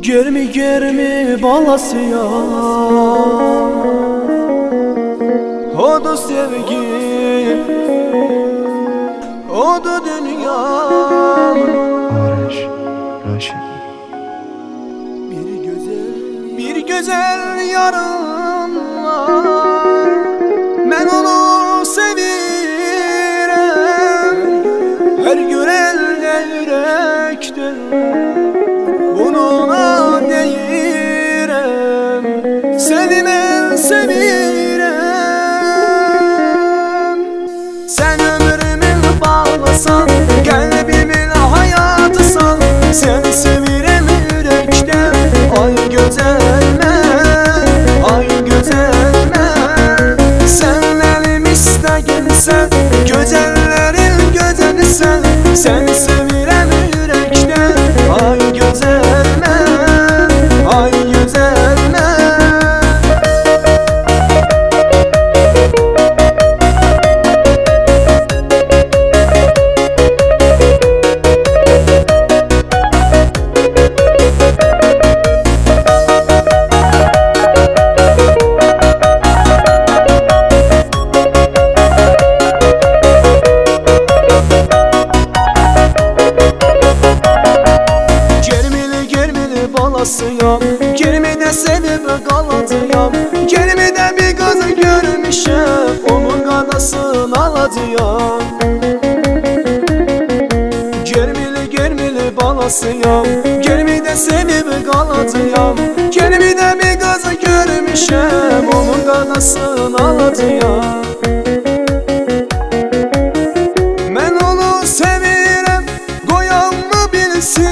Germi germi balası ya, o da sevgi, o da dünya. Barış Raşit. Bir güzel yarım var, ben onu sevirem. Her görelde yürekten bununla deyirem, seni ben sevirem. Sen ömrümü bağlasan, kalbimin hayatısan, sen sevirem yürekten. Ay güzelme, ay güzelme, sen elim isteginsen, güzellerin güzelsen, sen sevirem yürekten. Ay güzelme, ay güzelme. Germide sevip kalıcıyam, germide bir kızı görmüşüm, onun kanasını alacağım. Germili balasıyam, germide sevip kalıcıyam, germide bir kızı görmüşüm, onun kanasını alacağım. Ben onu sevirem, koyan mı bilsin.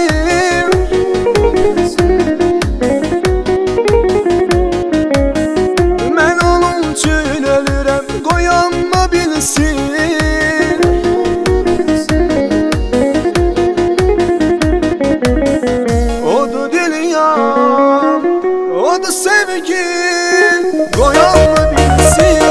O da dünya, o da sevgi, koyan mı bilsin.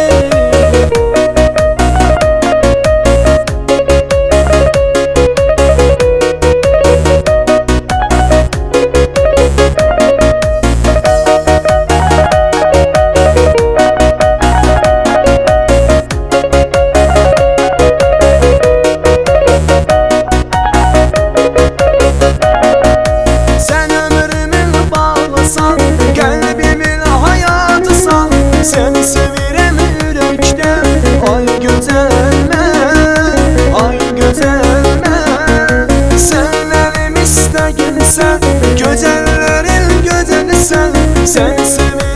Kalbimin hayatısan, sen sevirem yürekten. Ay güzelme, ay güzelme, sen elim isteginsen, güzellerin güzelsen, sen sevirem.